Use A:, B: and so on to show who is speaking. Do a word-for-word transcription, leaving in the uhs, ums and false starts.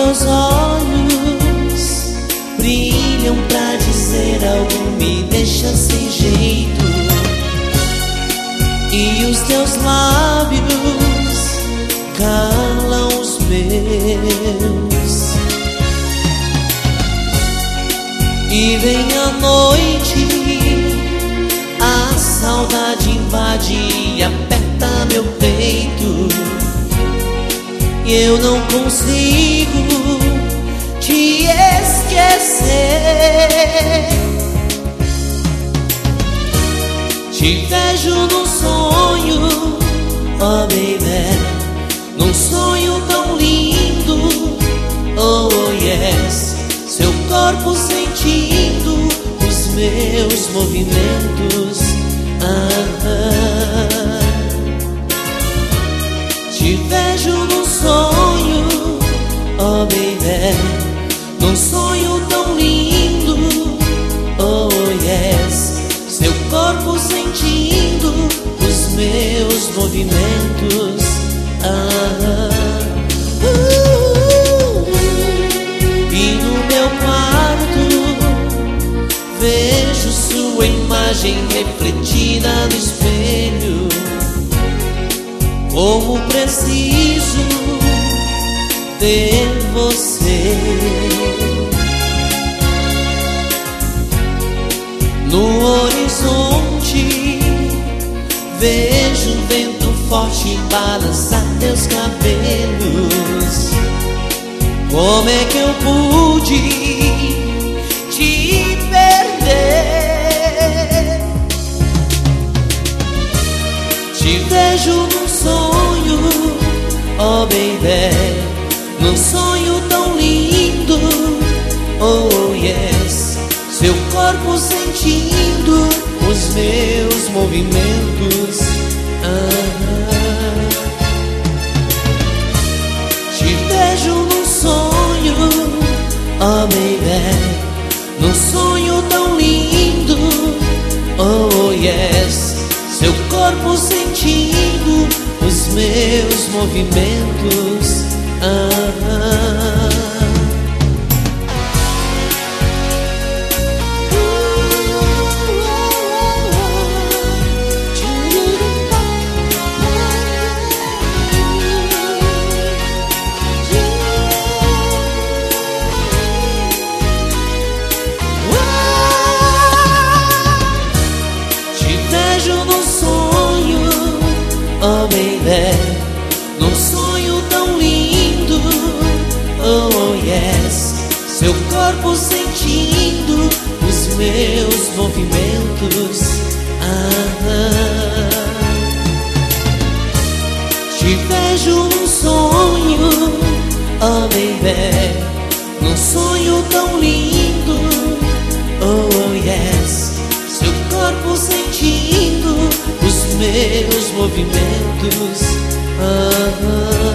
A: teus olhos brilham pra dizer algo, me deixa sem jeito. E os teus lábios calam os meus. E vem a noite, a saudade invade e aperta meu peito. E eu não consigo te esquecer. Te vejo num sonho, oh baby, num sonho tão lindo, oh yes. Seu corpo sentindo os meus movimentos. Ah, ah. Te vejo num sonho, oh baby, num sonho tão lindo, oh yes. Seu corpo sentindo os meus movimentos. Ah, uh, uh, e no meu quarto vejo sua imagem refletida no espelho. Como preciso ter você. No horizonte vejo um vento forte balançar teus cabelos. Como é que eu pude te perder? Te vejo num sonho, oh baby, num sonho tão lindo, oh yes. Seu corpo sentindo os meus movimentos. Ah, te vejo num sonho, oh baby, num sonho tão lindo, oh yes. Seu corpo sentindo os meus movimentos. Ah, oh baby, num sonho tão lindo, oh yes. Seu corpo sentindo os meus movimentos. Ah, te vejo num sonho, oh baby, num sonho tão lindo, oh yes. Seu corpo sentindo os meus movimentos. Ah, ah.